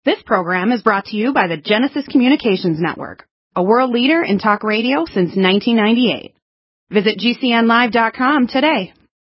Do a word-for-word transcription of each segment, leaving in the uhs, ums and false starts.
This program is brought to you by the Genesis Communications Network, a world leader in talk radio since nineteen ninety-eight. Visit G C N live dot com today.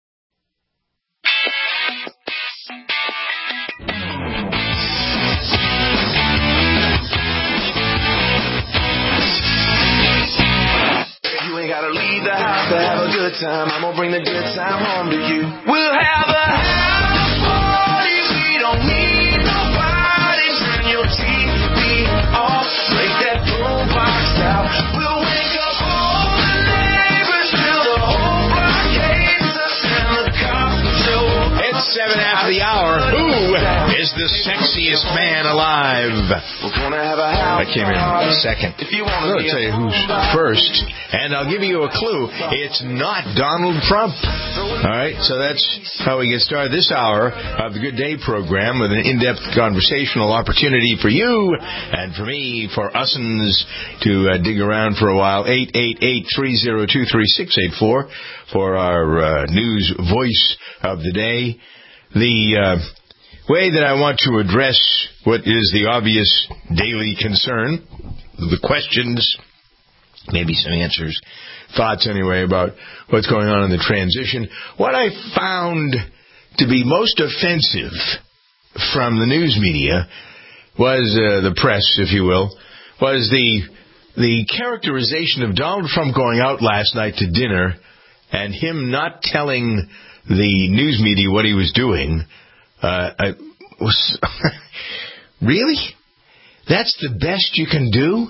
You ain't gotta leave the house to have a good time. I'm gonna bring the good time home to you. We'll have a house party. We don't need nobody. Turn your T V off. Break that boombox out. We'll wake up all the neighbors till the whole block hates us and the cops show. It's seven after the hour. Who is the sexiest man alive? We're gonna have a house I came in second. If you wanna I'm going be to tell you who's first, and I'll give you a clue. It's not Donald Trump. All right, so that's how we get started this hour of the Good Day program with an in-depth conversational opportunity for you and for me, for us'ns to uh, dig around for a while. eight eight eight, three oh two, three six eight four for our uh, news voice of the day. The uh, way that I want to address what is the obvious daily concern, the questions, maybe some answers, thoughts anyway about what's going on in the transition. What I found to be most offensive from the news media was uh, the press, if you will, was the the characterization of Donald Trump going out last night to dinner and him not telling the news media what he was doing. Uh, I was really? That's the best you can do?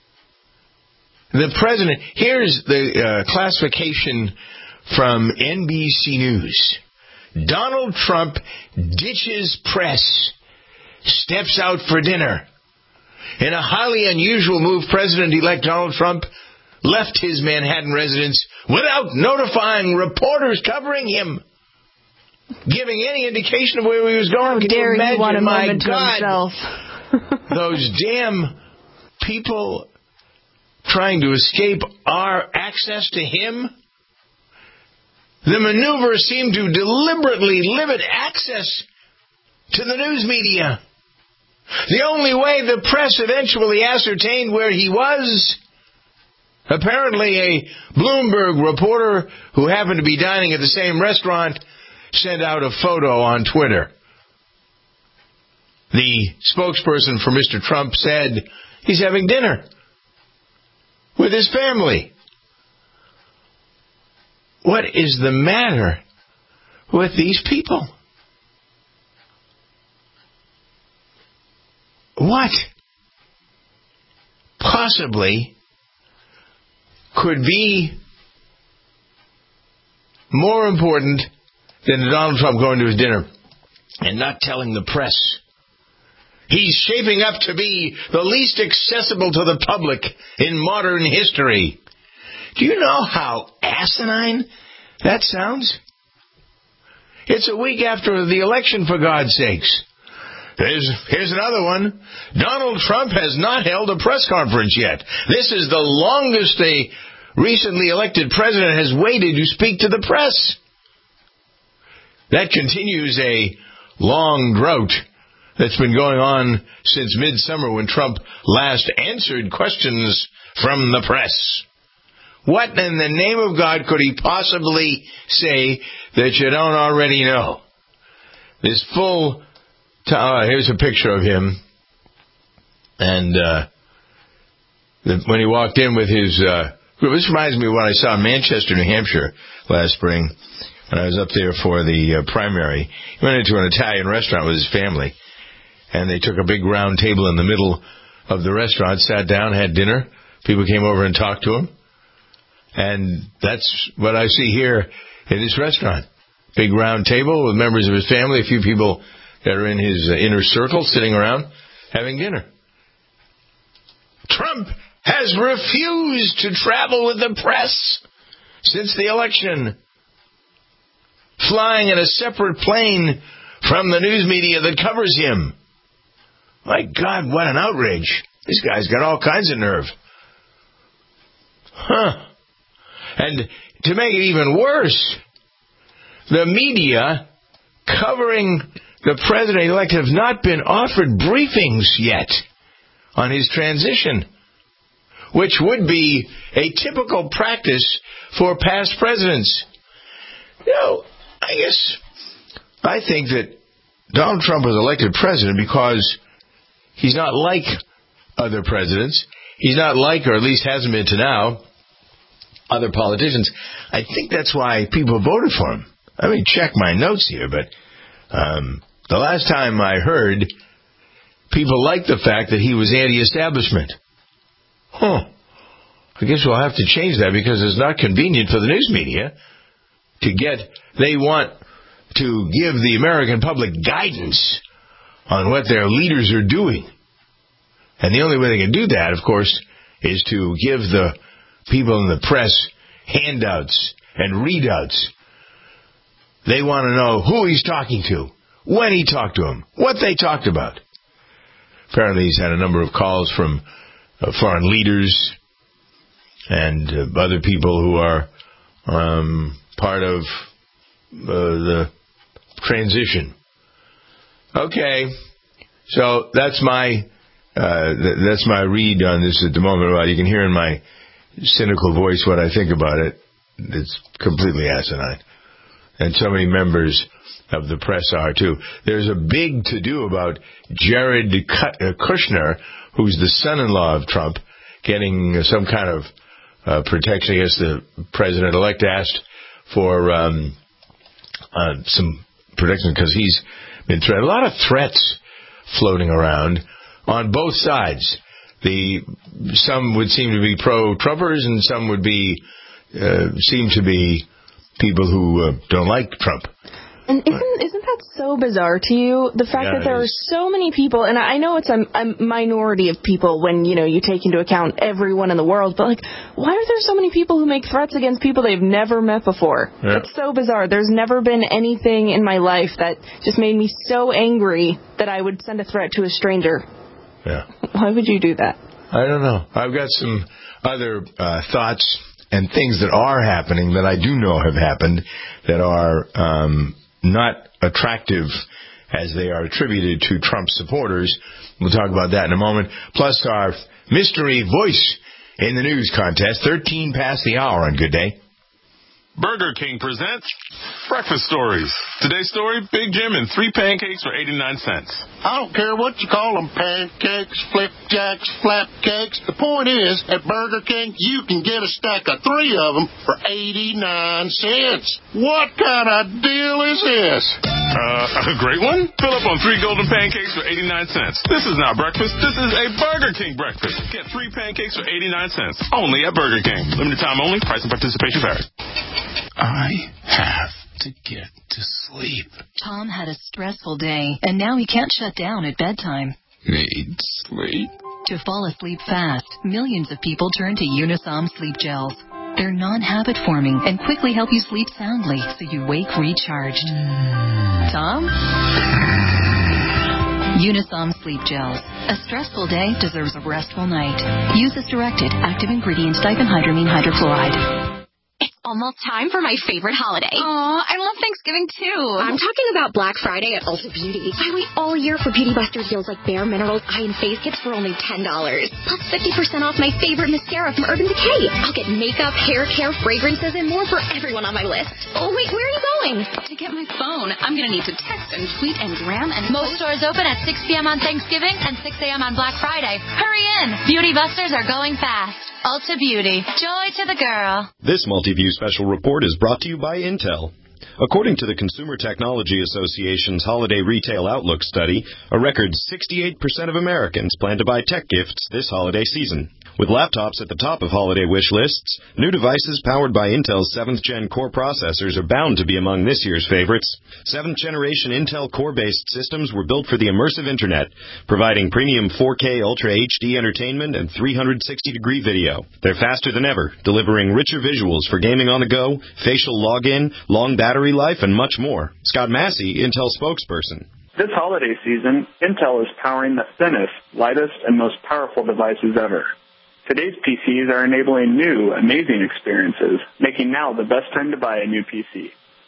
The president, here's the uh, classification from N B C News. Donald Trump ditches press, steps out for dinner. In a highly unusual move, President-elect Donald Trump left his Manhattan residence without notifying reporters covering him, giving any indication of where he was going. How Can dare you imagine? he want a My moment to God, himself. those damn people trying to escape our access to him. The maneuver seemed to deliberately limit access to the news media. The only way the press eventually ascertained where he was, apparently a Bloomberg reporter who happened to be dining at the same restaurant sent out a photo on Twitter. The spokesperson for Mister Trump said he's having dinner with his family. What is the matter with these people? What possibly could be more important than Donald Trump going to his dinner and not telling the press? He's shaping up to be the least accessible to the public in modern history. Do you know how asinine that sounds? It's a week after the election, for God's sakes. Here's, here's another one. Donald Trump has not held a press conference yet. This is the longest a recently elected president has waited to speak to the press. That continues a long drought that's been going on since midsummer when Trump last answered questions from the press. What in the name of God could he possibly say that you don't already know? This full... T- uh, here's a picture of him. And uh, the, when he walked in with his... Uh, this reminds me of what I saw in Manchester, New Hampshire last spring when I was up there for the uh, primary. He went into an Italian restaurant with his family. And they took a big round table in the middle of the restaurant, sat down, had dinner. People came over and talked to him. And that's what I see here in this restaurant. Big round table with members of his family, a few people that are in his uh, inner circle sitting around having dinner. Trump has refused to travel with the press since the election, flying in a separate plane from the news media that covers him. My God, what an outrage. This guy's got all kinds of nerve. Huh. And to make it even worse, the media covering the president-elect have not been offered briefings yet on his transition, which would be a typical practice for past presidents. You know, I guess I think that Donald Trump was elected president because he's not like other presidents. He's not like, or at least hasn't been to now, other politicians. I think that's why people voted for him. I mean, check my notes here, but um, the last time I heard, people liked the fact that he was anti-establishment. Huh. I guess we'll have to change that because it's not convenient for the news media to get, they want to give the American public guidance on what their leaders are doing. And the only way they can do that, of course, is to give the people in the press handouts and readouts. They want to know who he's talking to, when he talked to them, what they talked about. Apparently he's had a number of calls from uh, foreign leaders and uh, other people who are um, part of uh, the transition. Okay, so that's my uh, th- that's my read on this at the moment. Well, you can hear in my cynical voice what I think about it. It's completely asinine, and so many members of the press are too. There's a big to-do about Jared Kushner, who's the son-in-law of Trump, getting some kind of uh, protection. I guess the president-elect asked for um, uh, some protection because he's been threatened. A lot of threats floating around on both sides. The some would seem to be pro-Trumpers, and some would be uh, seem to be people who uh, don't like Trump. And isn't isn't that so bizarre to you? The fact Yeah, that there are so many people, and I know it's a, a minority of people when, you know, you take into account everyone in the world, but, like, why are there so many people who make threats against people they've never met before? Yeah. It's so bizarre. There's never been anything in my life that just made me so angry that I would send a threat to a stranger. Yeah. Why would you do that? I don't know. I've got some other uh, thoughts and things that are happening that I do know have happened that are um, not attractive as they are attributed to Trump supporters. We'll talk about that in a moment. Plus our mystery voice in the news contest, thirteen past the hour on Good Day. Burger King presents Breakfast Stories. Today's story, Big Jim and three pancakes for eighty-nine cents. I don't care what you call them, pancakes, flipjacks, flapcakes. The point is, at Burger King, you can get a stack of three of them for eighty-nine cents. What kind of deal is this? Uh, a great one? Fill up on three golden pancakes for eighty-nine cents. This is not breakfast. This is a Burger King breakfast. Get three pancakes for eighty-nine cents. Only at Burger King. Limited time only. Price and participation vary. I have to get to sleep. Tom had a stressful day, and now he can't shut down at bedtime. Need sleep. To fall asleep fast, millions of people turn to Unisom Sleep Gels. They're non-habit forming and quickly help you sleep soundly so you wake recharged. Tom? Unisom Sleep Gels. A stressful day deserves a restful night. Use as directed. Active ingredient diphenhydramine hydrochloride. Almost time for my favorite holiday. Aw, I love Thanksgiving too. I'm talking about Black Friday at Ulta Beauty. I wait all year for Beauty Buster deals like Bare Minerals Eye and Face Kits for only ten dollars. Plus fifty percent off my favorite mascara from Urban Decay. I'll get makeup, hair care, fragrances, and more for everyone on my list. Oh, wait, where are you going? To get my phone, I'm going to need to text and tweet and gram and... Most stores open at six p.m. on Thanksgiving and six a.m. on Black Friday. Hurry in. Beauty Busters are going fast. Ulta Beauty. Joy to the girl. This Multiview special report is brought to you by Intel. According to the Consumer Technology Association's Holiday Retail Outlook study, a record sixty-eight percent of Americans plan to buy tech gifts this holiday season. With laptops at the top of holiday wish lists, new devices powered by Intel's seventh gen Core processors are bound to be among this year's favorites. seventh generation Intel Core-based systems were built for the immersive Internet, providing premium four K Ultra H D entertainment and three sixty degree video. They're faster than ever, delivering richer visuals for gaming on the go, facial login, long battery life, and much more. Scott Massey, Intel spokesperson. This holiday season, Intel is powering the thinnest, lightest, and most powerful devices ever. Today's P Cs are enabling new, amazing experiences, making now the best time to buy a new P C.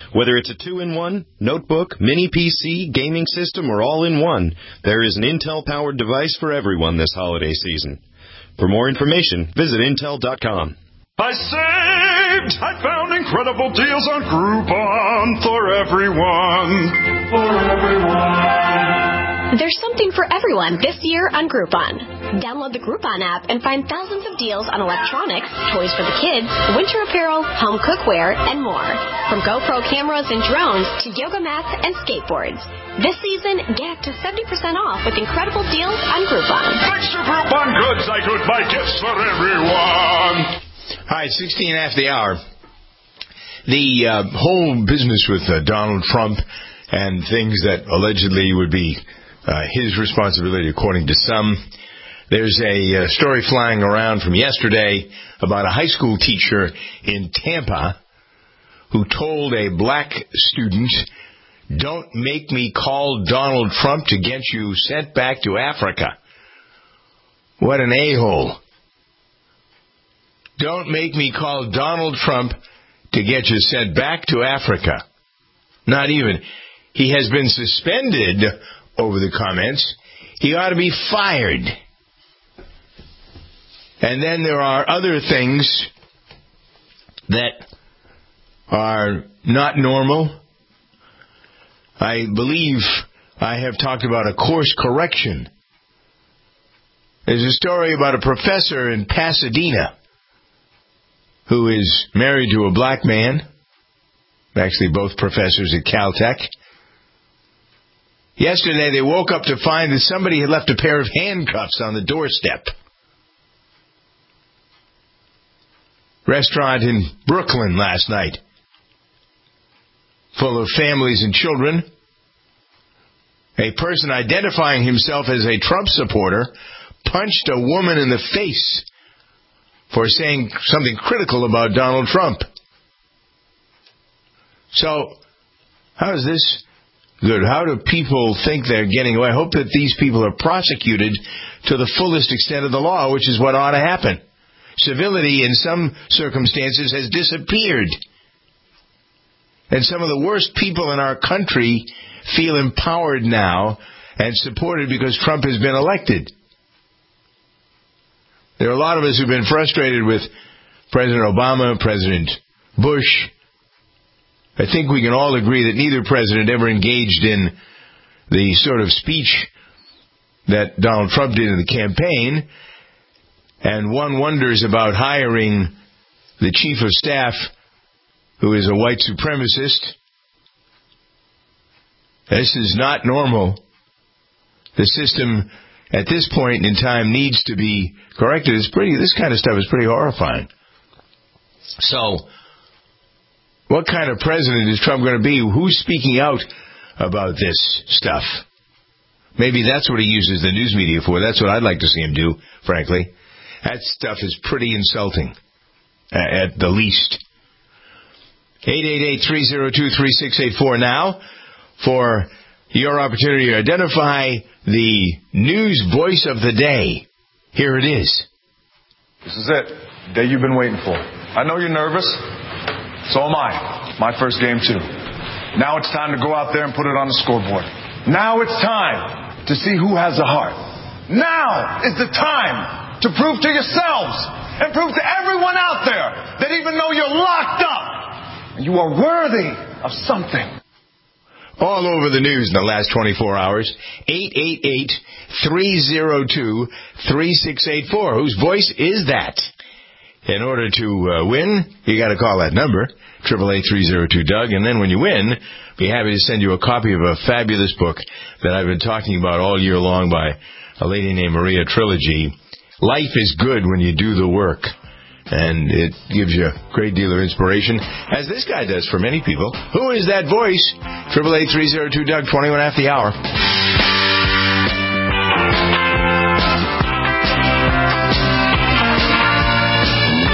Whether it's a two-in-one, notebook, mini P C, gaming system, or all-in-one, there is an Intel-powered device for everyone this holiday season. For more information, visit Intel dot com. I saved! I found incredible deals on Groupon for everyone. For everyone. There's something for everyone this year on Groupon. Download the Groupon app and find thousands of deals on electronics, toys for the kids, winter apparel, home cookware, and more. From GoPro cameras and drones to yoga mats and skateboards. This season, get up to seventy percent off with incredible deals on Groupon. Thanks to Groupon Goods, I could buy gifts for everyone. All right, sixteen after the hour. The uh, whole business with uh, Donald Trump and things that allegedly would be uh, his responsibility, according to some. There's a uh, story flying around from yesterday about a high school teacher in Tampa who told a black student, "Don't make me call Donald Trump to get you sent back to Africa." What an a-hole. Don't make me call Donald Trump to get you sent back to Africa. Not even. He has been suspended over the comments. He ought to be fired. And then there are other things that are not normal. I believe I have talked about a course correction. There's a story about a professor in Pasadena who is married to a black man. Actually, both professors at Caltech. Yesterday, they woke up to find that somebody had left a pair of handcuffs on the doorstep. Restaurant in Brooklyn last night, full of families and children. A person identifying himself as a Trump supporter punched a woman in the face for saying something critical about Donald Trump. So, how is this good? How do people think they're getting away? I hope that these people are prosecuted to the fullest extent of the law, which is what ought to happen. Civility in some circumstances has disappeared. And some of the worst people in our country feel empowered now and supported because Trump has been elected. There are a lot of us who've been frustrated with President Obama, President Bush. I think we can all agree that neither president ever engaged in the sort of speech that Donald Trump did in the campaign. And one wonders about hiring the chief of staff who is a white supremacist. This is not normal. The system at this point in time needs to be corrected. It's pretty, this kind of stuff is pretty horrifying. So, what kind of president is Trump going to be? Who's speaking out about this stuff? Maybe that's what he uses the news media for. That's what I'd like to see him do, frankly. That stuff is pretty insulting, at the least. eight eight eight, three oh two, three six eight four now for your opportunity to identify the news voice of the day. Here it is. This is it. The day you've been waiting for. I know you're nervous. So am I. My first game, too. Now it's time to go out there and put it on the scoreboard. Now it's time to see who has a heart. Now is the time to prove to yourselves and prove to everyone out there that even though you're locked up, you are worthy of something. All over the news in the last twenty-four hours. eight eight eight, three oh two, three six eight four. Whose voice is that? In order to uh, win, you got to call that number, eight eight eight, three oh two, Doug. And then when you win, be happy to send you a copy of a fabulous book that I've been talking about all year long by a lady named Maria Trilogy. Life is good when you do the work. And it gives you a great deal of inspiration, as this guy does for many people. Who is that voice? eight eight eight, three oh two, Doug, twenty-one after the hour.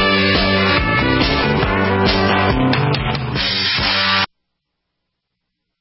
This is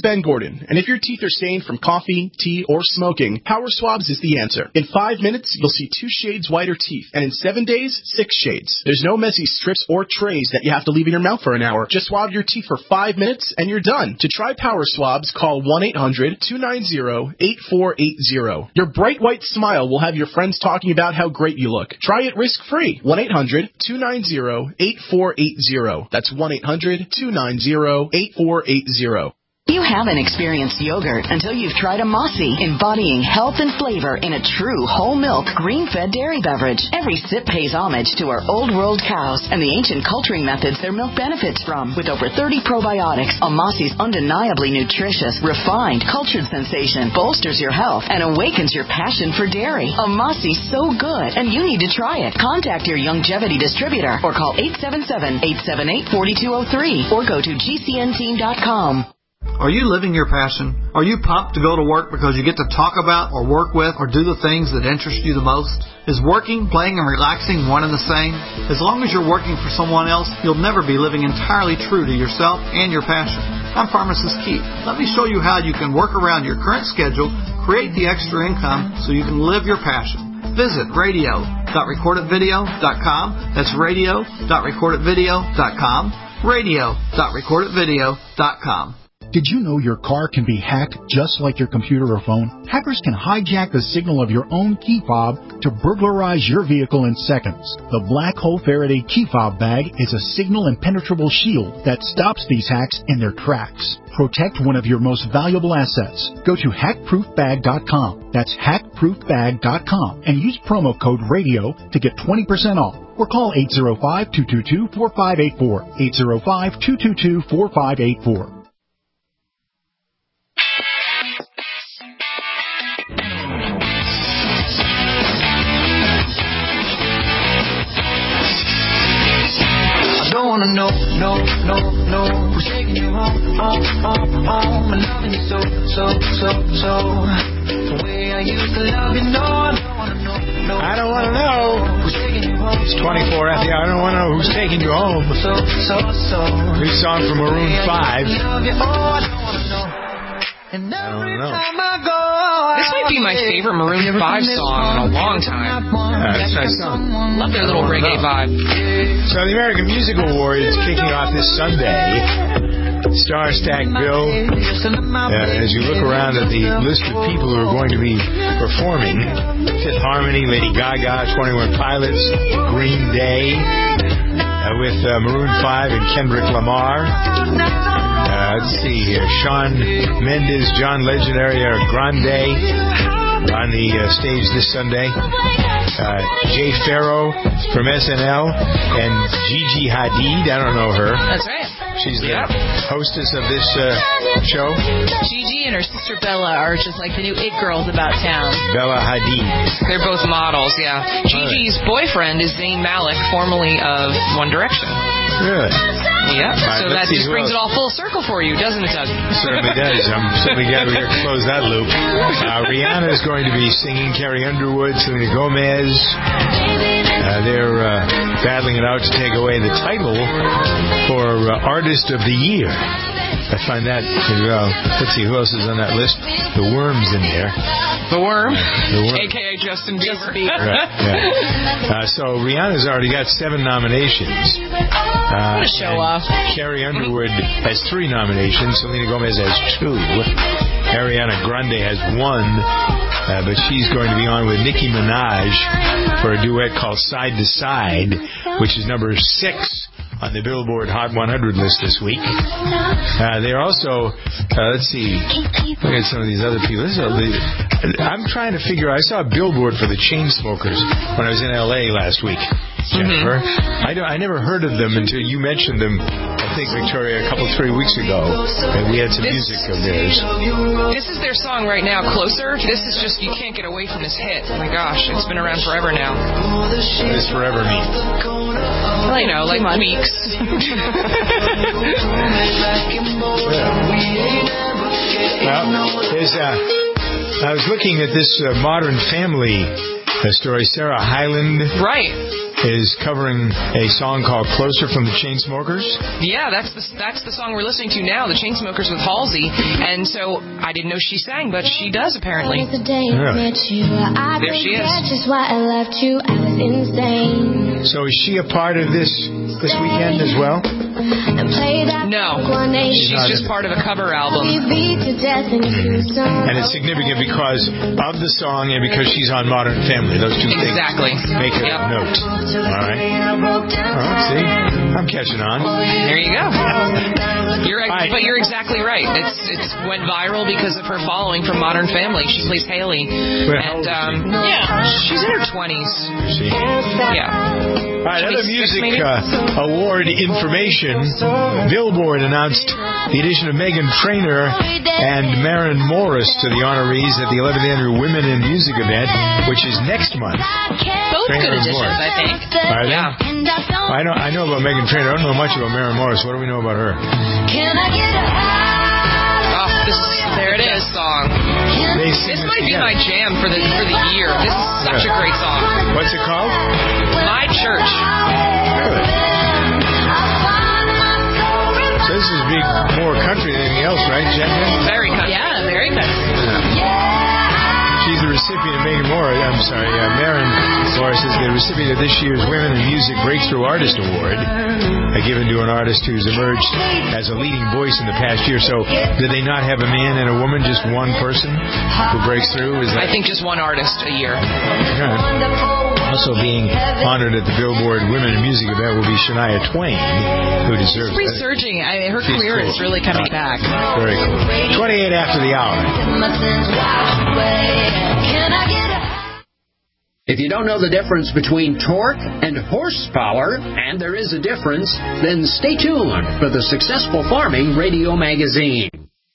Ben Gordon, and if your teeth are stained from coffee, tea, or smoking, Power Swabs is the answer. In five minutes, you'll see two shades whiter teeth, and in seven days, six shades. There's no messy strips or trays that you have to leave in your mouth for an hour. Just swab your teeth for five minutes, and you're done. To try Power Swabs, call one eight hundred two nine zero eight four eight zero. Your bright white smile will have your friends talking about how great you look. Try it risk-free. one eight hundred two nine zero eight four eight zero. That's one eight hundred two nine zero eight four eight zero. You haven't experienced yogurt until you've tried a Mossy, embodying health and flavor in a true whole milk, green-fed dairy beverage. Every sip pays homage to our old world cows and the ancient culturing methods their milk benefits from. With over thirty probiotics, a Mossy's undeniably nutritious, refined, cultured sensation bolsters your health and awakens your passion for dairy. A Mossy's so good, and you need to try it. Contact your Youngevity distributor or call eight seven seven, eight seven eight, four two zero three or go to G C N team dot com. Are you living your passion? Are you pumped to go to work because you get to talk about or work with or do the things that interest you the most? Is working, playing, and relaxing one and the same? As long as you're working for someone else, you'll never be living entirely true to yourself and your passion. I'm Pharmacist Keith. Let me show you how you can work around your current schedule, create the extra income so you can live your passion. Visit radio dot record it video dot com. That's radio dot record it video dot com. radio dot record it video dot com. Did you know your car can be hacked just like your computer or phone? Hackers can hijack the signal of your own key fob to burglarize your vehicle in seconds. The Black Hole Faraday key fob bag is a signal impenetrable shield that stops these hacks in their tracks. Protect one of your most valuable assets. Go to hack proof bag dot com. That's hack proof bag dot com and use promo code RADIO to get twenty percent off. Or call eight zero five, two two two, four five eight four. eight zero five, two two two, four five eight four. I don't wanna know, no, no, no, who's taking you home, home, home, home, and loving you so, so, so, so, the way I used to love you. No, I don't wanna know, no, I don't wanna know who's taking you home. It's twenty-four at the hour. I don't wanna know who's taking you home. So, so, so, new song from Maroon five. Love you. Oh, I don't wanna know. And every time I go, this might be my favorite Maroon five song in a long time. Yeah, that's a nice song. Love their little reggae vibe. So the American Music Awards kicking off this Sunday. Star Stack Bill. Uh, as you look around at the list of people who are going to be performing, Fifth Harmony, Lady Gaga, twenty-one Pilots, Green Day, uh, with uh, Maroon five and Kendrick Lamar. Uh, let's see here. Shawn Mendes, John Legend, Ariana Grande on the uh, stage this Sunday. Uh, Jay Farrow from S N L and Gigi Hadid. I don't know her. That's right. She's the yep. hostess of this uh, show. Gigi and her sister Bella are just like the new it girls about town. Bella Hadid. They're both models, yeah. Gigi's right. boyfriend is Zayn Malik, formerly of One Direction. Really? Yeah. Right, so that just brings else. it all full circle for you, doesn't it, Doug? Certainly does. I'm certainly glad we to close that loop. Uh, Rihanna is going to be singing. Carrie Underwood, Selena Gomez. Uh, they're uh, battling it out to take away the title for uh, Artist of the Year. I find that, uh, let's see, who else is on that list? The Worm's in there. The Worm? The Worm. A K A Justin Bieber. Right, yeah. uh, so Rihanna's already got seven nominations. Uh, what a show off. Carrie Underwood has three nominations. Selena Gomez has two. Ariana Grande has one. Uh, but she's going to be on with Nicki Minaj for a duet called Side to Side, which is number six on the Billboard Hot one hundred list this week. Uh, they're also, uh, let's see, look at some of these other people. This is a, I'm trying to figure out, I saw a billboard for the Chainsmokers when I was in L A last week, Jennifer. Mm-hmm. I, don't, I never heard of them until you mentioned them, I think, Victoria, a couple, three weeks ago. And we had some this, music of theirs. This is their song right now, Closer. This is just, you can't get away from this hit. Oh my gosh, it's been around forever now. What does forever mean? Well, you know, like weeks. Well, there's, uh, I was looking at this uh, Modern Family uh, story. Sarah Hyland. Right. is covering a song called Closer from the Chainsmokers. Yeah, that's the, that's the song we're listening to now, the Chainsmokers with Halsey. And so I didn't know she sang, but she does apparently. Yeah. There she is. So is she a part of this this weekend as well? No, she's just part of a cover album. And it's significant because of the song and because she's on Modern Family. Those two exactly. things make a yep. note. All right. Oh, see? I'm catching on. There you go. You're, right. But you're exactly right. It's it's went viral because of her following from Modern Family. She plays Haley. Well, and, um, yeah, she's in her twenties. See? Yeah. All right, other music uh, award information. Billboard announced the addition of Meghan Trainor and Maren Morris to the honorees at the eleventh Annual Women in Music event, which is next month. Both Trainor good additions, I think. Are they? Yeah. I know, I know about Meghan Trainor. I don't know much about Maren Morris. What do we know about her? Oh, this is, there it is, song. This might be my jam for the for the year. This is such a great song. What's it called? My Church. Really? So this is big, more country than anything else, right, Jen? Very country. Yeah, very country. Yeah. She's the recipient of Megan Morris. I'm sorry, uh, Maren Morris is the recipient of this year's Women in Music Breakthrough Artist Award, uh, given to an artist who's emerged as a leading voice in the past year. So, did they not have a man and a woman, just one person who breaks through? Is that? I think just one artist a year. Yeah. Also being honored at the Billboard Women in Music event will be Shania Twain, who deserves it. Resurging. I mean, her She's career cool. is really coming back. Very cool. twenty-eight after the hour. If you don't know the difference between torque and horsepower, and there is a difference, then stay tuned for the Successful Farming Radio Magazine.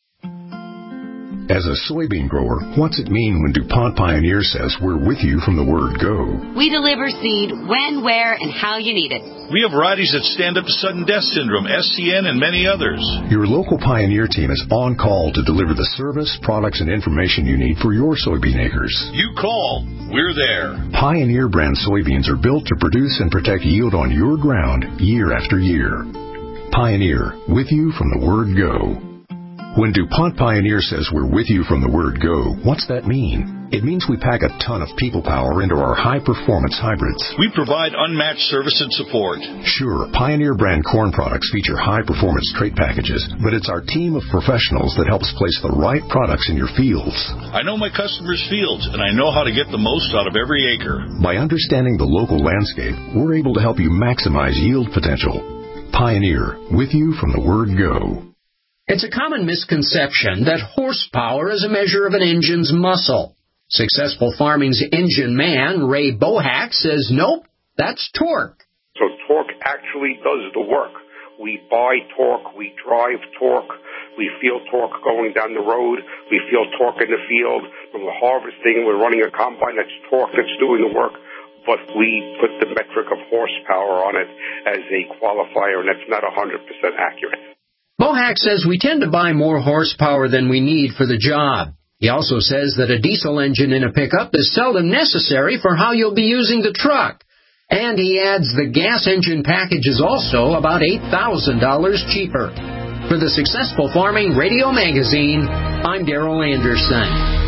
As a soybean grower, what's it mean when DuPont Pioneer says we're with you from the word go? We deliver seed when, where, and how you need it. We have varieties that stand up to sudden death syndrome, S C N, and many others. Your local Pioneer team is on call to deliver the service, products, and information you need for your soybean acres. You call, we're there. Pioneer brand soybeans are built to produce and protect yield on your ground year after year. Pioneer, with you from the word go. When DuPont Pioneer says we're with you from the word go, what's that mean? It means we pack a ton of people power into our high-performance hybrids. We provide unmatched service and support. Sure, Pioneer brand corn products feature high-performance trait packages, but it's our team of professionals that helps place the right products in your fields. I know my customers' fields, and I know how to get the most out of every acre. By understanding the local landscape, we're able to help you maximize yield potential. Pioneer, with you from the word go. It's a common misconception that horsepower is a measure of an engine's muscle. Successful Farming's engine man, Ray Bohack, says nope, that's torque. So torque actually does the work. We buy torque, we drive torque, we feel torque going down the road, we feel torque in the field. When we're harvesting, we're running a combine, that's torque that's doing the work. But we put the metric of horsepower on it as a qualifier, and that's not one hundred percent accurate. Bohack says we tend to buy more horsepower than we need for the job. He also says that a diesel engine in a pickup is seldom necessary for how you'll be using the truck. And he adds the gas engine package is also about eight thousand dollars cheaper. For the Successful Farming Radio Magazine, I'm Darrell Anderson.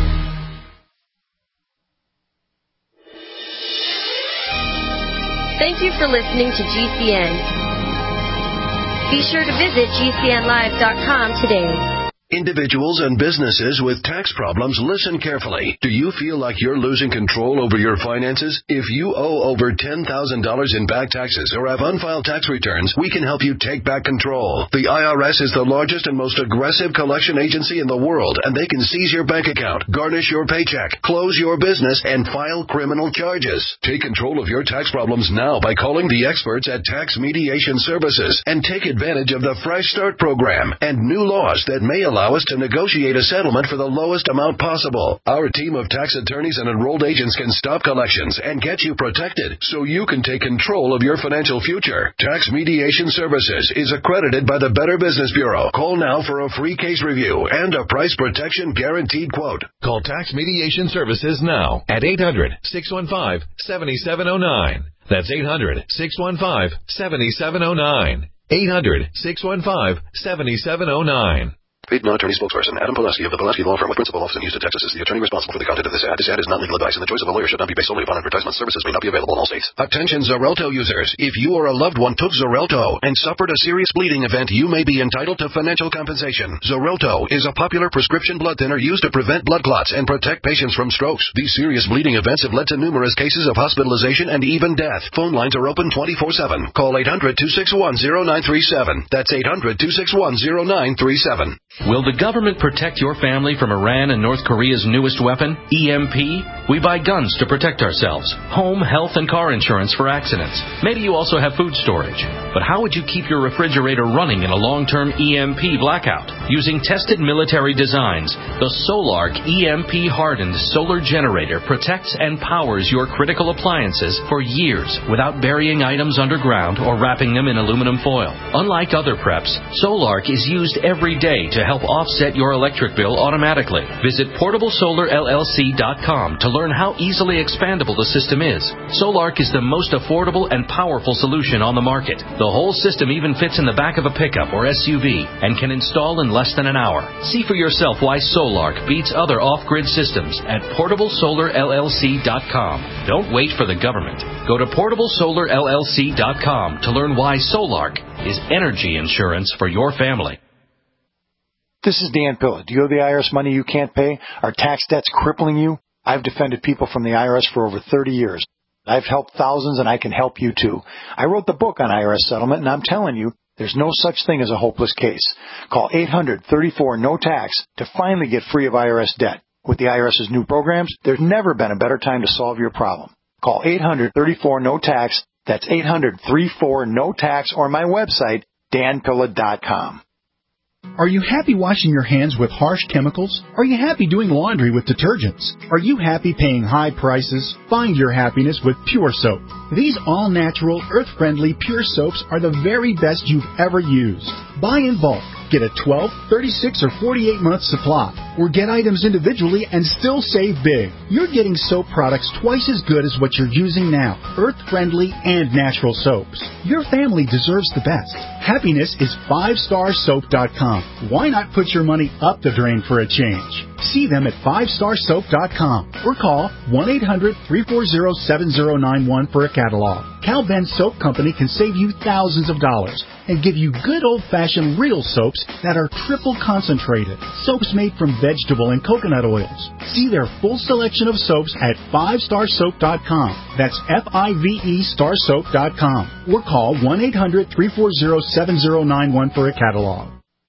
Thank you for listening to G C N. Be sure to visit G C N live dot com today. Individuals and businesses with tax problems, listen carefully. Do you feel like you're losing control over your finances? If you owe over ten thousand dollars in back taxes or have unfiled tax returns, we can help you take back control. The I R S is the largest and most aggressive collection agency in the world, and they can seize your bank account, garnish your paycheck, close your business, and file criminal charges. Take control of your tax problems now by calling the experts at Tax Mediation Services and take advantage of the Fresh Start program and new laws that may allow allow us to negotiate a settlement for the lowest amount possible. Our team of tax attorneys and enrolled agents can stop collections and get you protected so you can take control of your financial future. Tax Mediation Services is accredited by the Better Business Bureau. Call now for a free case review and a price protection guaranteed quote. Call Tax Mediation Services now at eight hundred, six one five, seven seven zero nine. That's eight hundred, six one five, seven seven zero nine. eight hundred, six one five, seven seven zero nine. Paid non-attorney spokesperson Adam Pulaski of the Pulaski Law Firm with principal office in Houston, Texas is the attorney responsible for the content of this ad. This ad is not legal advice, and the choice of a lawyer should not be based solely upon advertisement. Services may not be available in all states. Attention Xarelto users. If you or a loved one took Xarelto and suffered a serious bleeding event, you may be entitled to financial compensation. Xarelto is a popular prescription blood thinner used to prevent blood clots and protect patients from strokes. These serious bleeding events have led to numerous cases of hospitalization and even death. Phone lines are open twenty-four seven. Call eight hundred, two six one, zero nine three seven. That's eight hundred, two six one, zero nine three seven. Will the government protect your family from Iran and North Korea's newest weapon, E M P? We buy guns to protect ourselves, home, health, and car insurance for accidents. Maybe you also have food storage. But how would you keep your refrigerator running in a long-term E M P blackout? Using tested military designs, the Solark E M P-hardened solar generator protects and powers your critical appliances for years without burying items underground or wrapping them in aluminum foil. Unlike other preps, Solark is used every day to help offset your electric bill automatically. Visit portable solar L L C dot com to learn how easily expandable the system is. Solark is the most affordable and powerful solution on the market. The whole system even fits in the back of a pickup or S U V and can install in less than an hour. See for yourself why Solark beats other off-grid systems at portable solar L L C dot com. Don't wait for the government. Go to portable solar L L C dot com to learn why Solark is energy insurance for your family. This is Dan Pilla. Do you owe the I R S money you can't pay? Are tax debts crippling you? I've defended people from the I R S for over thirty years. I've helped thousands, and I can help you too. I wrote the book on I R S settlement, and I'm telling you, there's no such thing as a hopeless case. Call eight hundred, thirty-four, no tax to finally get free of I R S debt. With the IRS's new programs, there's never been a better time to solve your problem. Call eight hundred, thirty-four, no tax. That's eight hundred, thirty-four, no tax, or my website, dan pilla dot com. Are you happy washing your hands with harsh chemicals? Are you happy doing laundry with detergents? Are you happy paying high prices? Find your happiness with Pure Soap. These all-natural, earth-friendly Pure Soaps are the very best you've ever used. Buy in bulk. Get a twelve, thirty-six, or forty-eight month supply, or get items individually and still save big. You're getting soap products twice as good as what you're using now, earth-friendly and natural soaps. Your family deserves the best. Happiness is five star soap dot com. Why not put your money up the drain for a change? See them at five star soap dot com or call one eight hundred, three four zero, seven zero nine one for a catalog. Cal Ben Soap Company can save you thousands of dollars and give you good old-fashioned real soaps that are triple concentrated. Soaps made from vegetable and coconut oils. See their full selection of soaps at five star soap dot com. That's F I V E star soap dot com. Or call one eight hundred, three four zero, seven zero nine one for a catalog.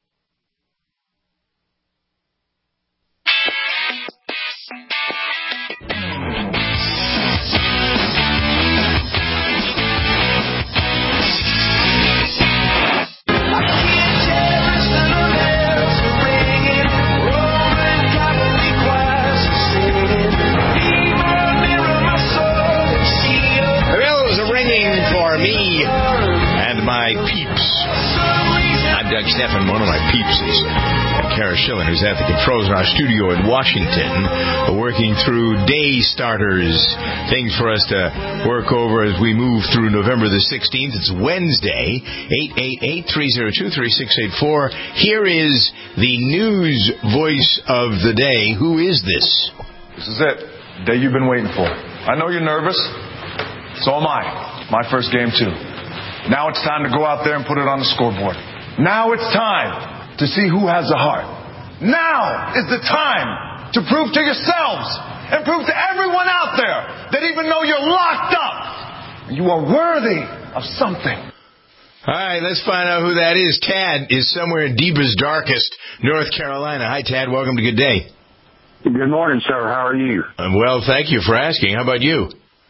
Stefan, one of my peeps is Kara Schillen, who's at the controls in our studio in Washington, working through day starters, things for us to work over as we move through November the sixteenth. It's Wednesday, eight eight eight, three zero two, three six eight four. Here is the news voice of the day. Who is this? This is it. The day you've been waiting for. I know you're nervous. So am I. My first game, too. Now it's time to go out there and put it on the scoreboard. Now it's time to see who has the heart. Now is the time to prove to yourselves and prove to everyone out there that even though you're locked up, you are worthy of something. All right, let's find out who that is. Tad is somewhere in deepest, darkest North Carolina. Hi, Tad. Welcome to Good Day. Good morning, sir. How are you? Uh, well, thank you for asking. How about you?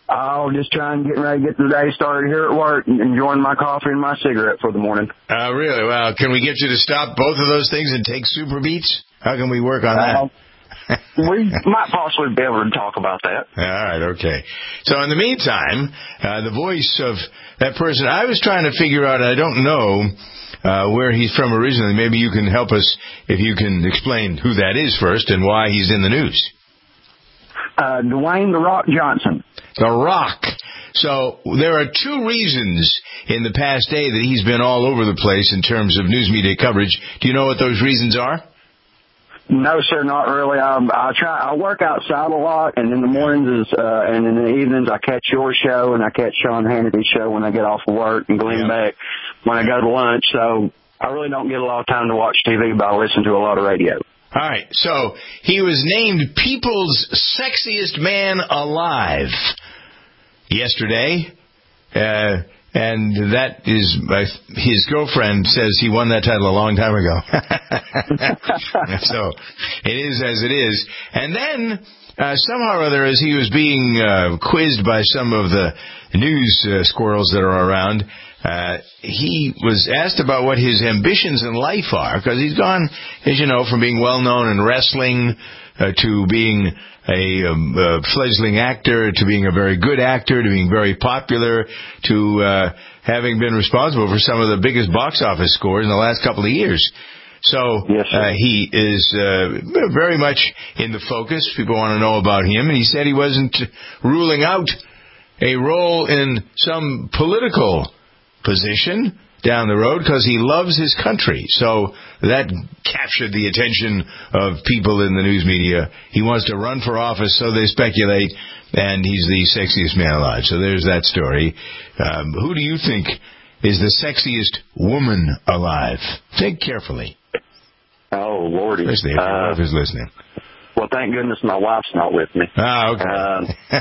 Oh, just trying to get ready to get the day started here at work and enjoying my coffee and my cigarette for the morning. Uh, really? Well, can we get you to stop both of those things and take Super Beats? How can we work on that? Uh, we might possibly be able to talk about that. All right, okay. So in the meantime, uh, the voice of that person, I was trying to figure out, I don't know uh, where he's from originally. Maybe you can help us if you can explain who that is first and why he's in the news. Uh, Dwayne The Rock Johnson. The Rock. So there are two reasons in the past day that he's been all over the place in terms of news media coverage. Do you know what those reasons are? No, sir, not really. I, I try. I work outside a lot, and in the mornings is, uh, and in the evenings I catch your show and I catch Sean Hannity's show when I get off of work, and Glenn yeah. Beck when I go to lunch. So I really don't get a lot of time to watch T V, but I listen to a lot of radio. All right. So he was named People's Sexiest Man Alive yesterday. Uh, And that is, uh, his girlfriend says he won that title a long time ago. So it is as it is. And then uh, somehow or other, as he was being uh, quizzed by some of the news uh, squirrels that are around, uh, he was asked about what his ambitions in life are, because he's gone, as you know, from being well known in wrestling uh, to being a um, uh, fledgling actor, to being a very good actor, to being very popular, to uh, having been responsible for some of the biggest box office scores in the last couple of years. So yes, uh, he is uh, very much in the focus. People want to know about him, and he said he wasn't ruling out a role in some political position down the road because he loves his country. So that captured the attention of people in the news media. He wants to run for office, so they speculate, and he's the sexiest man alive. So there's that story. Um, who do you think is the sexiest woman alive? Think carefully. Oh, Lordy. Especially if your uh, wife is listening. Well, thank goodness my wife's not with me. Ah, okay. Uh,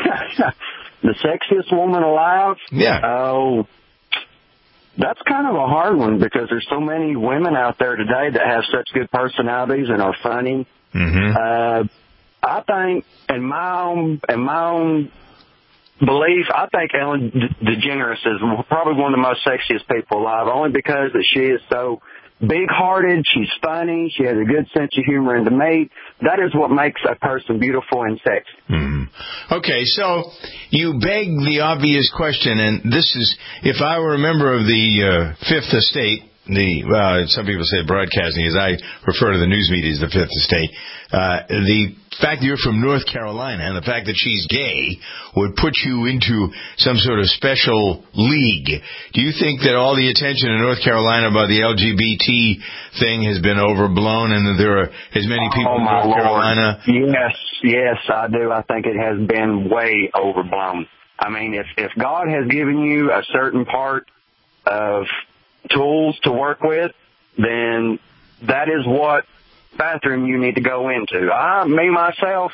the sexiest woman alive? Yeah. Oh, that's kind of a hard one because there's so many women out there today that have such good personalities and are funny. Mm-hmm. Uh, I think, in my own, in my own belief, I think Ellen DeGeneres is probably one of the most sexiest people alive, only because that she is so big-hearted, she's funny, she has a good sense of humor, and to me, that is what makes a person beautiful and sexy. Mm-hmm. Okay, so you beg the obvious question, and this is, if I were a member of the uh, Fifth Estate, the well, some people say broadcasting, as I refer to the news media as the Fifth Estate, uh, the fact that you're from North Carolina and the fact that she's gay would put you into some sort of special league. Do you think that all the attention in North Carolina about the L G B T thing has been overblown and that there are as many people oh, in North Lord. Carolina? Yes, yes, I do. I think it has been way overblown. I mean, if, if God has given you a certain part of tools to work with, then that is what bathroom you need to go into. I, me, myself,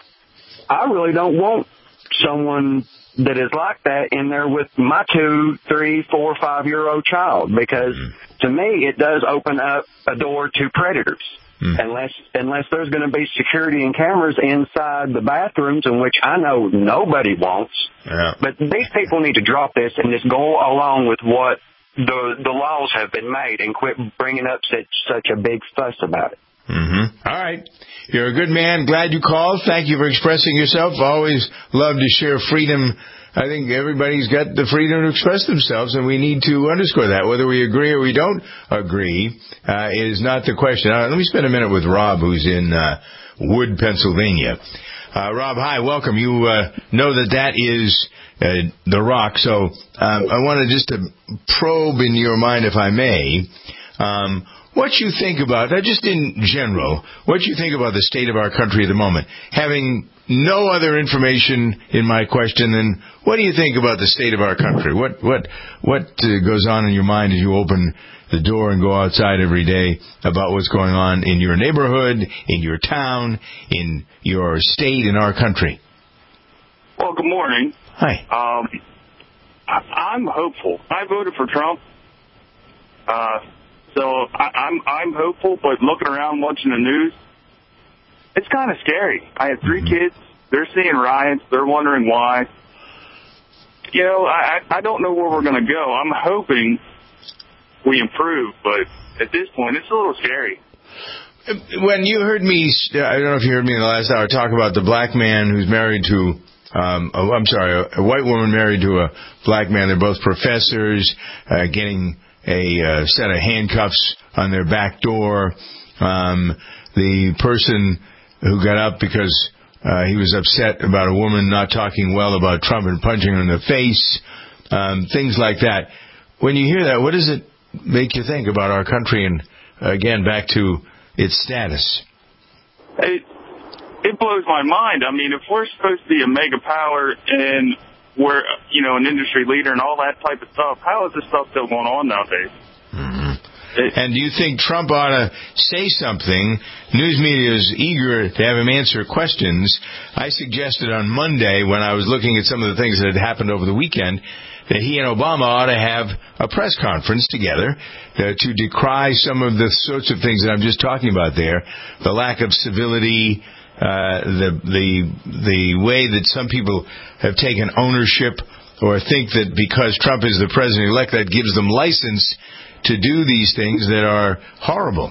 I really don't want someone that is like that in there with my two, three, four, five-year-old child, because to me it does open up a door to predators. Mm. Unless unless there's going to be security and cameras inside the bathrooms, in which I know nobody wants. Yeah. But these people need to drop this and just go along with what the the laws have been made and quit bringing up such such a big fuss about it. Mm-hmm. All right. You're a good man. Glad you called. Thank you for expressing yourself. Always love to share freedom. I think everybody's got the freedom to express themselves, and we need to underscore that. Whether we agree or we don't agree uh, is not the question. Uh, let me spend a minute with Rob, who's in uh, Wood, Pennsylvania. Uh, Rob, hi. Welcome. You uh, know that that is uh, The Rock. So um, I wanted just to probe in your mind, if I may, um, what you think about, uh, just in general, what you think about the state of our country at the moment. Having no other information in my question than what do you think about the state of our country? What what what uh, goes on in your mind as you open the door and go outside every day about what's going on in your neighborhood, in your town, in your state, in our country? Well, good morning. Hi. Um, I, I'm hopeful. I voted for Trump. Uh, so I, I'm I'm hopeful, but looking around watching the news, it's kind of scary. I have three mm-hmm. kids. They're seeing riots. They're wondering why. you know, I, I don't know where we're going to go. I'm hoping we improve, but at this point, it's a little scary. When you heard me, I don't know if you heard me in the last hour, talk about the black man who's married to, um, oh, I'm sorry, a, a white woman married to a black man. They're both professors, uh, getting a uh, set of handcuffs on their back door. Um, the person who got up because uh, he was upset about a woman not talking well about Trump and punching her in the face, um, things like that. When you hear that, what does it make you think about our country and, uh, again, back to its status? It, it blows my mind. I mean, if we're supposed to be a mega power and we're, you know, an industry leader and all that type of stuff, how is this stuff still going on nowadays? Mm-hmm. It, and do you think Trump ought to say something? News media is eager to have him answer questions. I suggested on Monday, when I was looking at some of the things that had happened over the weekend, that he and Obama ought to have a press conference together uh, to decry some of the sorts of things that I'm just talking about there, the lack of civility, uh, the the the way that some people have taken ownership or think that because Trump is the president-elect, that gives them license to do these things that are horrible.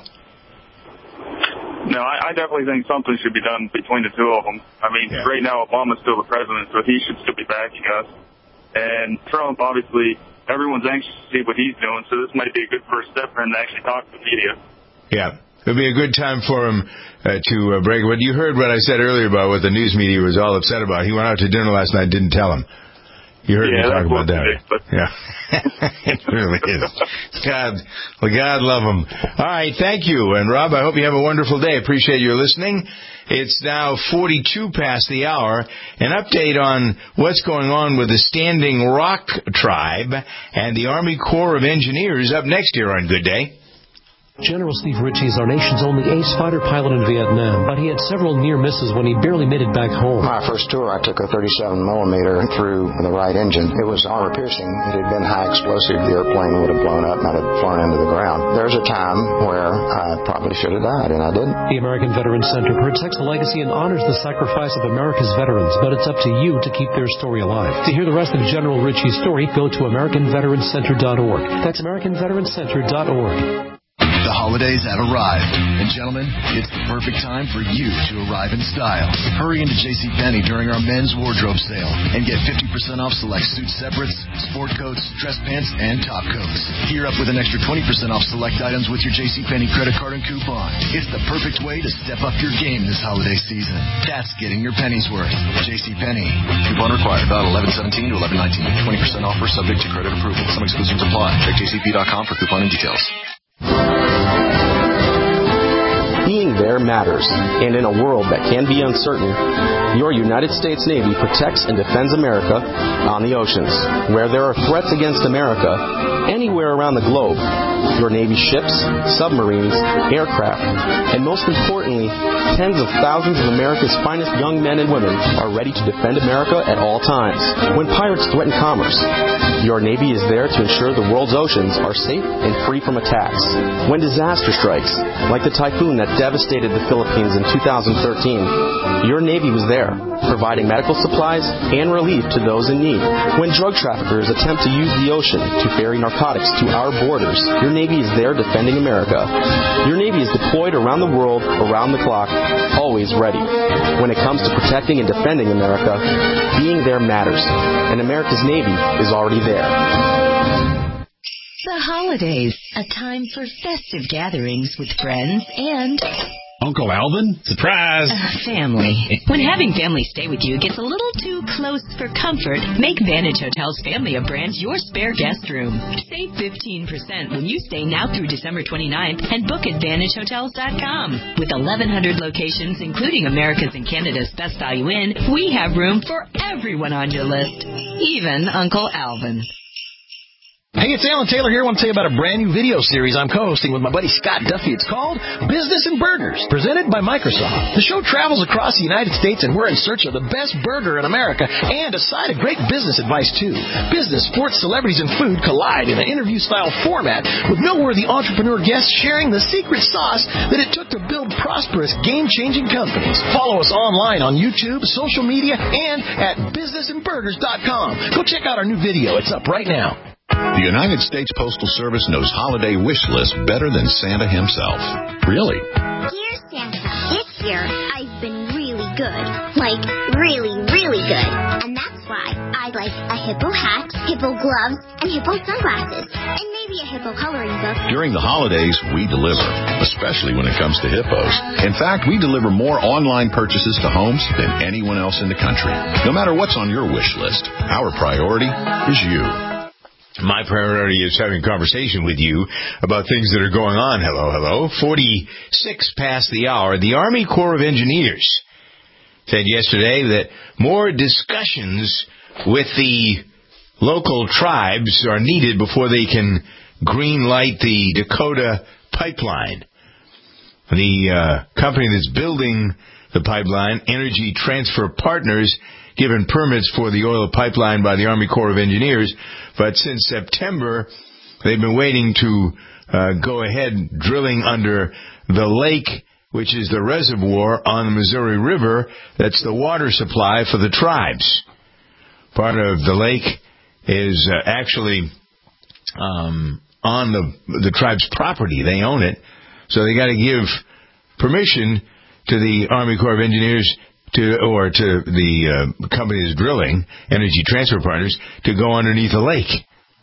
No, I, I definitely think something should be done between the two of them. I mean, yeah. Right now Obama's still the president, so he should still be backing us. And Trump, obviously, everyone's anxious to see what he's doing, so this might be a good first step for him to actually talk to the media. Yeah, it would be a good time for him uh, to uh, break. But you heard what I said earlier about what the news media was all upset about. He went out to dinner last night, didn't tell him. You heard yeah, me talk about that. Is, but... Yeah, it really is. God, well, God love him. All right, thank you. And, Rob, I hope you have a wonderful day. Appreciate your listening. It's now forty-two past the hour. An update on what's going on with the Standing Rock Tribe and the Army Corps of Engineers up next year on Good Day. General Steve Ritchie is our nation's only ace fighter pilot in Vietnam, but he had several near misses when he barely made it back home. My first tour, I took a thirty-seven millimeter through the right engine. It was armor-piercing. It had been high explosive. The airplane would have blown up and I'd have flown into the ground. There's a time where I probably should have died, and I didn't. The American Veterans Center protects the legacy and honors the sacrifice of America's veterans, but it's up to you to keep their story alive. To hear the rest of General Ritchie's story, go to American Veterans Center dot org. That's American Veterans Center dot org. The holidays have arrived, and gentlemen, it's the perfect time for you to arrive in style. Hurry into JCPenney during our men's wardrobe sale and get fifty percent off select suit separates, sport coats, dress pants, and top coats. Gear up with an extra twenty percent off select items with your JCPenney credit card and coupon. It's the perfect way to step up your game this holiday season. That's getting your pennies worth. JCPenney. Coupon required. About eleven seventeen to eleven nineteen. twenty percent offer subject to credit approval. Some exclusions apply. Check J C P dot com for coupon and details. Being there matters, and in a world that can be uncertain, your United States Navy protects and defends America on the oceans. Where there are threats against America, anywhere around the globe, your Navy ships, submarines, aircraft, and most importantly, tens of thousands of America's finest young men and women are ready to defend America at all times. When pirates threaten commerce, your Navy is there to ensure the world's oceans are safe and free from attacks. When disaster strikes, like the typhoon that devastated the Philippines in two thousand thirteen, your Navy was there, providing medical supplies and relief to those in need. When drug traffickers attempt to use the ocean to ferry narcotics to our borders, your Navy is there defending America. Your Navy is deployed around the world, around the clock, always ready. When it comes to protecting and defending America, being there matters, and America's Navy is already there. The holidays, a time for festive gatherings with friends and Uncle Alvin? Surprise! Uh, family. When having family stay with you gets a little too close for comfort, make Vantage Hotels Family of Brands your spare guest room. Save fifteen percent when you stay now through December twenty-ninth and book at Vantage Hotels dot com. With eleven hundred locations, including America's and Canada's Best Value Inn, we have room for everyone on your list, even Uncle Alvin. Hey, it's Alan Taylor here. I want to tell you about a brand new video series I'm co-hosting with my buddy Scott Duffy. It's called Business and Burgers, presented by Microsoft. The show travels across the United States, and we're in search of the best burger in America and a side of great business advice, too. Business, sports, celebrities, and food collide in an interview-style format with noteworthy entrepreneur guests sharing the secret sauce that it took to build prosperous, game-changing companies. Follow us online on YouTube, social media, and at business and burgers dot com. Go check out our new video. It's up right now. The United States Postal Service knows holiday wish lists better than Santa himself. Really? Dear Santa, this year I've been really good. Like, really, really good. And that's why I'd like a hippo hat, hippo gloves, and hippo sunglasses. And maybe a hippo coloring book. During the holidays, we deliver, especially when it comes to hippos. In fact, we deliver more online purchases to homes than anyone else in the country. No matter what's on your wish list, our priority is you. My priority is having a conversation with you about things that are going on. Hello, hello. forty-six past the hour. The Army Corps of Engineers said yesterday that more discussions with the local tribes are needed before they can green light the Dakota pipeline. The uh, company that's building the pipeline, Energy Transfer Partners, given permits for the oil pipeline by the Army Corps of Engineers, but since September, they've been waiting to uh, go ahead drilling under the lake, which is the reservoir on the Missouri River. That's the water supply for the tribes. Part of the lake is uh, actually um, on the the tribe's property. They own it, so they got to give permission to the Army Corps of Engineers to, or to the uh, company that's drilling, Energy Transfer Partners, to go underneath the lake.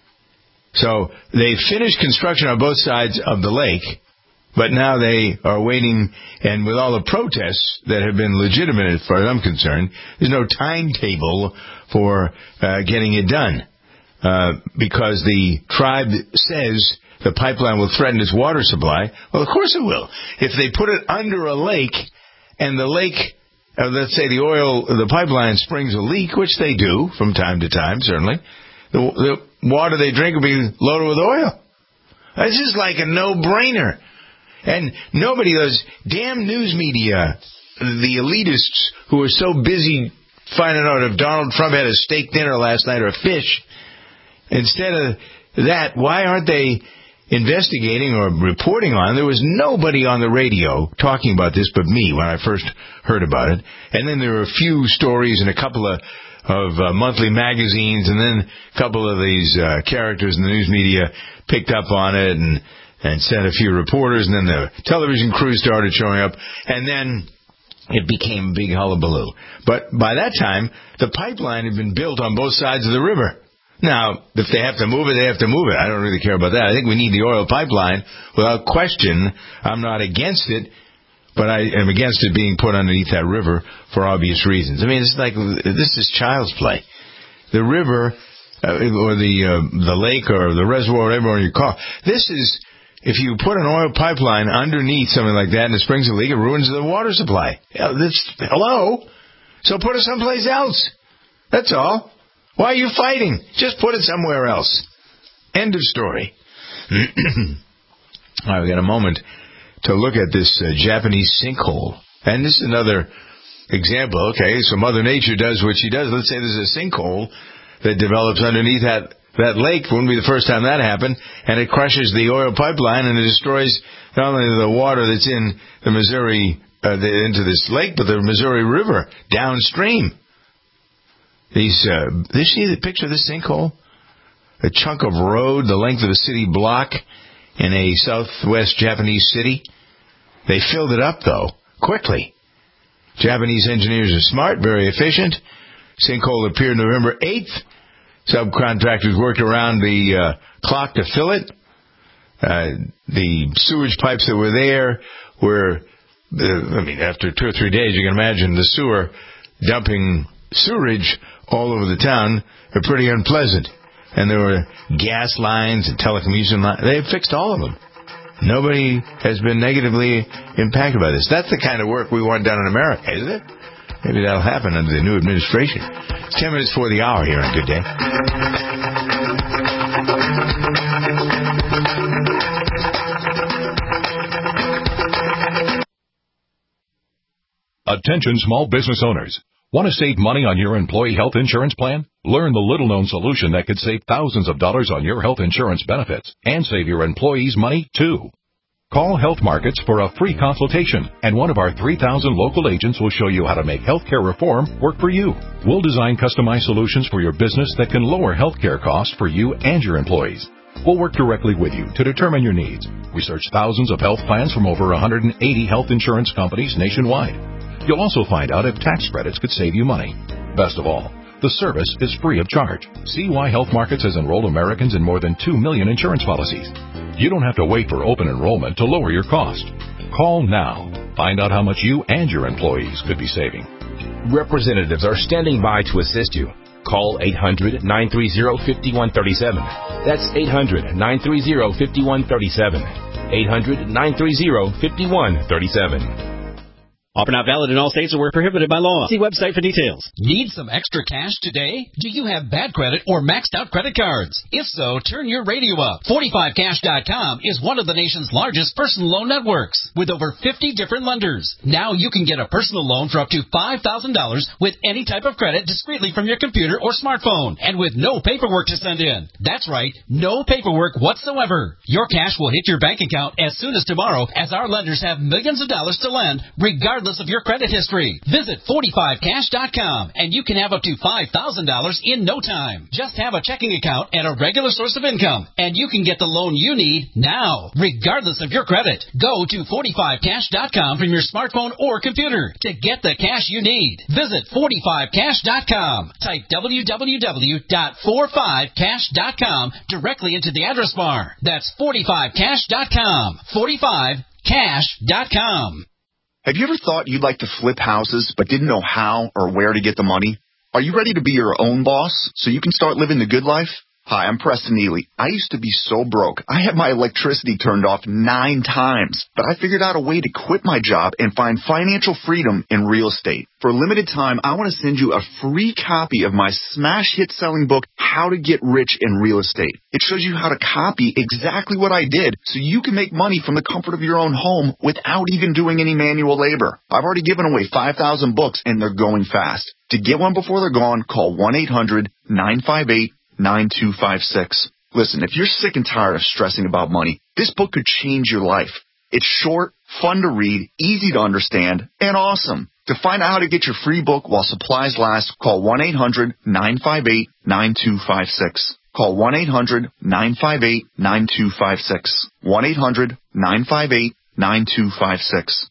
So they finished construction on both sides of the lake, but now they are waiting, and with all the protests that have been legitimate as far as I'm concerned, there's no timetable for uh, getting it done. Uh, because the tribe says the pipeline will threaten its water supply. Well, of course it will. If they put it under a lake, and the lake, Uh, let's say the oil, the pipeline springs a leak, which they do from time to time, certainly, the, the water they drink will be loaded with oil. This is like a no-brainer. And nobody, those damn news media, the elitists who are so busy finding out if Donald Trump had a steak dinner last night or a fish, instead of that, why aren't they investigating or reporting on? There was nobody on the radio talking about this but me when I first heard about it. And then there were a few stories in a couple of, of uh, monthly magazines, and then a couple of these uh, characters in the news media picked up on it and, and sent a few reporters, and then the television crew started showing up, and then it became a big hullabaloo. But by that time, the pipeline had been built on both sides of the river. Now, if they have to move it, they have to move it. I don't really care about that. I think we need the oil pipeline without question. I'm not against it, but I am against it being put underneath that river for obvious reasons. I mean, it's like, this is child's play. The river, uh, or the uh, the lake, or the reservoir, whatever you call it, this is, if you put an oil pipeline underneath something like that and it springs a leak, it ruins the water supply. Yeah, this, hello? So put it someplace else. That's all. Why are you fighting? Just put it somewhere else. End of story. All right, we got a moment to look at this uh, Japanese sinkhole. And this is another example. Okay, so Mother Nature does what she does. Let's say there's a sinkhole that develops underneath that, that lake. It wouldn't be the first time that happened. And it crushes the oil pipeline, and it destroys not only the water that's in the Missouri, uh, the, into this lake, but the Missouri River downstream. These, uh, did you see the picture of this sinkhole? A chunk of road, the length of a city block in a southwest Japanese city. They filled it up, though, quickly. Japanese engineers are smart, very efficient. Sinkhole appeared November eighth. Subcontractors worked around the uh, clock to fill it. Uh, the sewage pipes that were there were, uh, I mean, after two or three days, you can imagine the sewer dumping sewerage all over the town are pretty unpleasant. And there were gas lines and telecommunication lines. They fixed all of them. Nobody has been negatively impacted by this. That's the kind of work we want done in America, isn't it? Maybe that'll happen under the new administration. It's ten minutes before the hour here on Good Day. Attention small business owners. Want to save money on your employee health insurance plan? Learn the little-known solution that could save thousands of dollars on your health insurance benefits and save your employees money, too. Call Health Markets for a free consultation, and one of our three thousand local agents will show you how to make healthcare reform work for you. We'll design customized solutions for your business that can lower healthcare costs for you and your employees. We'll work directly with you to determine your needs. Research thousands of health plans from over one hundred eighty health insurance companies nationwide. You'll also find out if tax credits could save you money. Best of all, the service is free of charge. See why Health Markets has enrolled Americans in more than two million insurance policies. You don't have to wait for open enrollment to lower your cost. Call now. Find out how much you and your employees could be saving. Representatives are standing by to assist you. Call eight hundred, nine three zero, five one three seven. That's eight hundred, nine three zero, five one three seven. eight hundred, nine three zero, five one three seven. Offer not valid in all states or where prohibited by law. See website for details. Need some extra cash today? Do you have bad credit or maxed out credit cards? If so, turn your radio up. forty-five cash dot com is one of the nation's largest personal loan networks with over fifty different lenders. Now you can get a personal loan for up to five thousand dollars with any type of credit discreetly from your computer or smartphone and with no paperwork to send in. That's right, no paperwork whatsoever. Your cash will hit your bank account as soon as tomorrow, as our lenders have millions of dollars to lend regardless of your credit history. Visit forty-five cash dot com and you can have up to five thousand dollars in no time. Just have a checking account and a regular source of income, and you can get the loan you need now, regardless of your credit. Go to forty-five cash dot com from your smartphone or computer to get the cash you need. Visit forty-five cash dot com. Type w w w dot forty-five cash dot com directly into the address bar. That's forty-five cash dot com. forty-five cash dot com. Have you ever thought you'd like to flip houses but didn't know how or where to get the money? Are you ready to be your own boss so you can start living the good life? Hi, I'm Preston Neely. I used to be so broke. I had my electricity turned off nine times, but I figured out a way to quit my job and find financial freedom in real estate. For a limited time, I want to send you a free copy of my smash hit selling book, How to Get Rich in Real Estate. It shows you how to copy exactly what I did so you can make money from the comfort of your own home without even doing any manual labor. I've already given away five thousand books and they're going fast. To get one before they're gone, call one eight hundred, nine five eight, nine two five six. Listen, if you're sick and tired of stressing about money, this book could change your life. It's short, fun to read, easy to understand, and awesome. To find out how to get your free book while supplies last, call one eight hundred, nine five eight, nine two five six. Call one eight hundred, nine five eight, nine two five six. one eight hundred, nine five eight, nine two five six.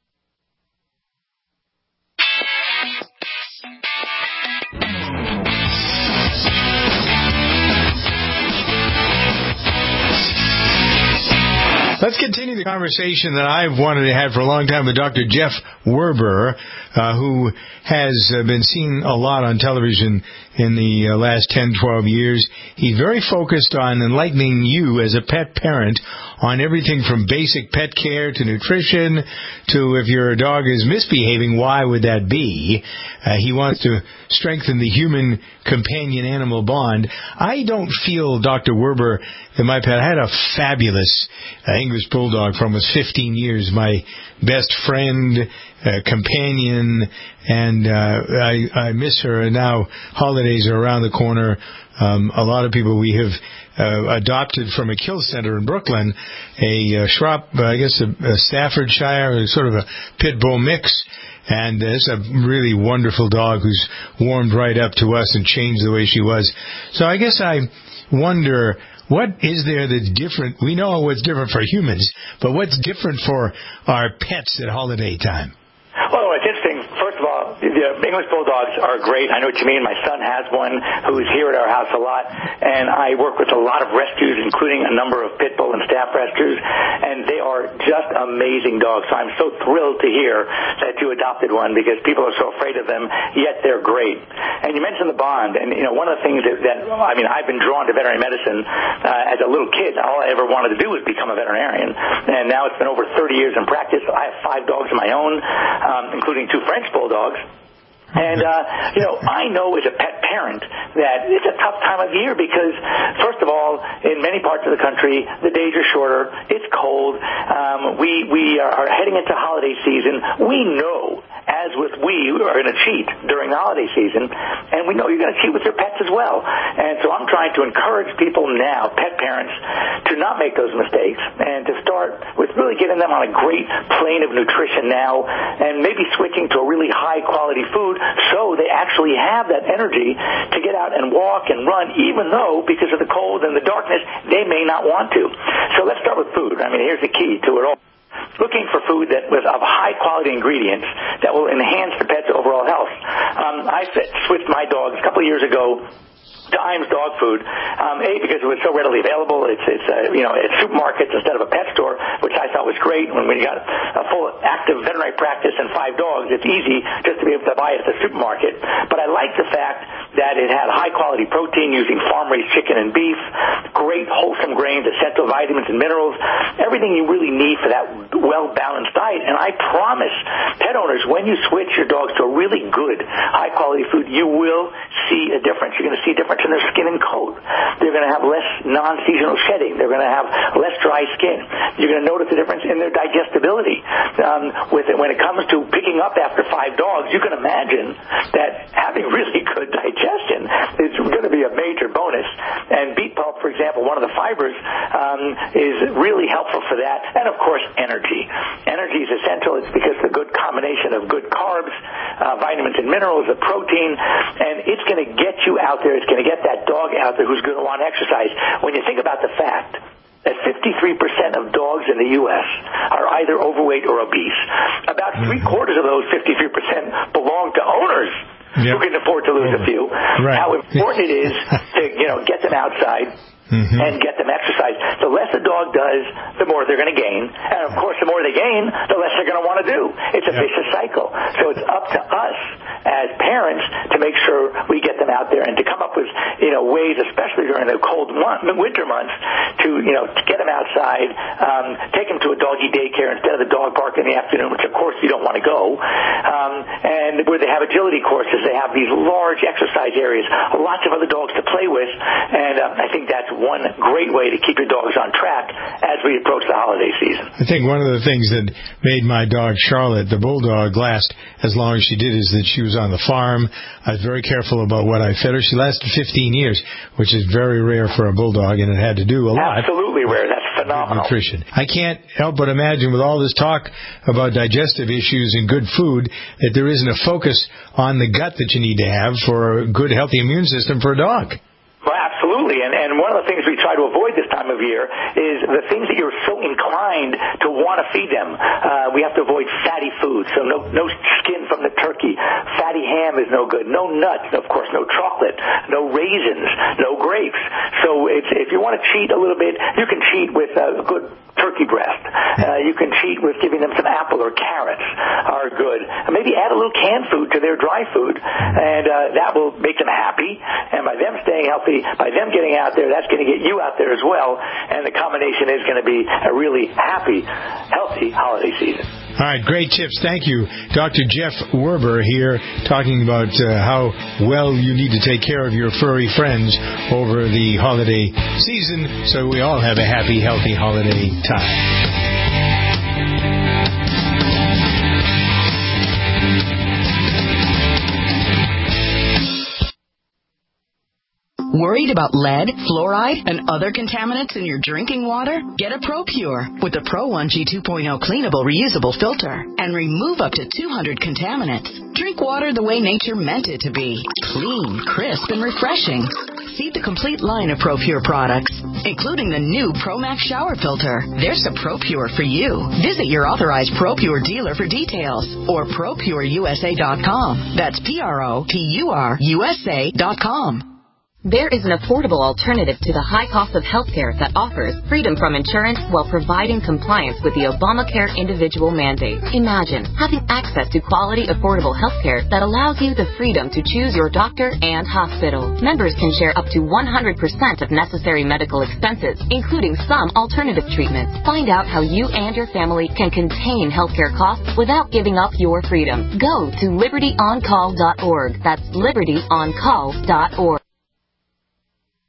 Let's continue the conversation that I've wanted to have for a long time with Doctor Jeff Werber, uh, who has uh, been seen a lot on television in the uh, last ten, twelve years. He's very focused on enlightening you as a pet parent on everything from basic pet care to nutrition to if your dog is misbehaving, why would that be? Uh, he wants to strengthen the human companion animal bond. I don't feel, Doctor Werber, that my pet, I had a fabulous uh, English Bulldog for almost fifteen years, my best friend, uh, companion, and uh, I, I miss her. And now holidays are around the corner. Um, a lot of people we have uh, adopted from a kill center in Brooklyn, a uh, Schropp, uh, I guess a, a Staffordshire, sort of a pit bull mix. And uh, it's a really wonderful dog who's warmed right up to us and changed the way she was. So I guess I wonder, what is there that's different? We know what's different for humans, but what's different for our pets at holiday time? Well, it's interesting. First of all, the English Bulldogs are great. I know what you mean. My son has one who's here at our house a lot, and I work with a lot of rescues, including a number of pit bull and staff rescues, and they are just amazing dogs. So I'm so thrilled to hear that you adopted one because people are so afraid of them, yet they're great. And you mentioned the bond, and you know one of the things that, that I mean, I've been drawn to veterinary medicine uh, as a little kid. All I ever wanted to do was become a veterinarian, and now it's been over thirty years in practice. I have five dogs of my own, um, including two French Bulldogs. And, uh, you know, I know as a pet parent that it's a tough time of year because, first of all, in many parts of the country, the days are shorter. It's cold. Um, we we are heading into holiday season. We know, as with we, are going to cheat during the holiday season, and we know you're going to cheat with your pets as well. And so I'm trying to encourage people now, pet parents, to not make those mistakes and to start with really getting them on a great plane of nutrition now and maybe switching to a really high-quality food so they actually have that energy to get out and walk and run, even though, because of the cold and the darkness, they may not want to. So let's start with food. I mean, here's the key to it all. Looking for food that was of high-quality ingredients that will enhance the pet's overall health. Um, I switched my dogs a couple of years ago to Iams dog food, um, A, because it was so readily available. It's, it's uh, you know, it's supermarkets instead of a pet store, which I thought was great. When we got a full active veterinary practice and five dogs, it's easy just to be able to buy it at the supermarket. But I like the fact that it had high-quality protein using farm-raised chicken and beef, great wholesome grains, essential vitamins and minerals, everything you really need for that well-balanced diet. And I promise pet owners, when you switch your dogs to a really good, high-quality food, you will see a difference. You're going to see a difference in their skin and coat. They're going to have less non-seasonal shedding. They're going to have less dry skin. You're going to notice a difference in their digestibility. Um, with it, when it comes to picking up after five dogs, you can imagine that having really good digestion is going to be a major bonus. And beet pulp, for example, one of the fibers, um, is really helpful for that. And, of course, energy. Energy is essential. It's because of the good combination of good carbs, uh, vitamins and minerals, the protein, and it's going to get you out there. It's going to get that dog out there who's going to want to exercise. When you think about the fact that fifty-three percent of dogs in the U S are either overweight or obese, about three-quarters of those fifty-three percent belong to owners yep. who can afford to lose a few. Right. How important it is to, you know, get them outside mm-hmm. and get them exercise. The less a dog does, the more they're going to gain. And, of course, the more they gain, the less they're going to want to do. It's a yep. vicious cycle. So it's up to us as parents to make sure we get them out there and to come up with, you know, ways, especially during the cold month, winter months, to, you know, to get them outside, um, take them to a doggy daycare instead of the dog park in the afternoon, which, of course, you don't want to go. Um, and where they have agility courses, they have these large exercise areas, lots of other dogs to play with, and um, I think that's one great way to keep your dogs on track as we approach the holiday season. I think one of the things that made my dog Charlotte, the bulldog, last as long as she did is that she was on the farm. I was very careful about what I fed her. She lasted fifteen years, which is very rare for a bulldog, and it had to do a lot. Absolutely rare. That's phenomenal. Nutrition. I can't help but imagine with all this talk about digestive issues and good food that there isn't a focus on the gut that you need to have for a good, healthy immune system for a dog. Well, absolutely, and, and one of the things we try to avoid this time of year is the things that you're so inclined to want to feed them. Uh, we have to avoid fatty foods, so no no skin from the turkey. Fatty ham is no good. No nuts, of course, no chocolate, no raisins, no grapes. So it's, if you want to cheat a little bit, you can cheat with a good turkey breast. Uh, you can cheat with giving them some apple or carrots are good. Maybe add a little canned food to their dry food, and uh, that will make them happy, and by them staying healthy, by them getting out there, that's going to get you out there as well, and the combination is going to be a really happy, healthy holiday season. All right, great tips. Thank you. Doctor Jeff Werber here talking about uh, how well you need to take care of your furry friends over the holiday season so we all have a happy, healthy holiday time. Worried about lead, fluoride, and other contaminants in your drinking water? Get a ProPure with the Pro one G two point oh cleanable reusable filter and remove up to two hundred contaminants. Drink water the way nature meant it to be. Clean, crisp, and refreshing. See the complete line of ProPure products, including the new ProMax shower filter. There's a ProPure for you. Visit your authorized ProPure dealer for details or Pro Pure U S A dot com. That's P R O P U R U S A dot com. There is an affordable alternative to the high cost of healthcare that offers freedom from insurance while providing compliance with the Obamacare individual mandate. Imagine having access to quality, affordable healthcare that allows you the freedom to choose your doctor and hospital. Members can share up to one hundred percent of necessary medical expenses, including some alternative treatments. Find out how you and your family can contain healthcare costs without giving up your freedom. Go to liberty on call dot org. That's liberty on call dot org.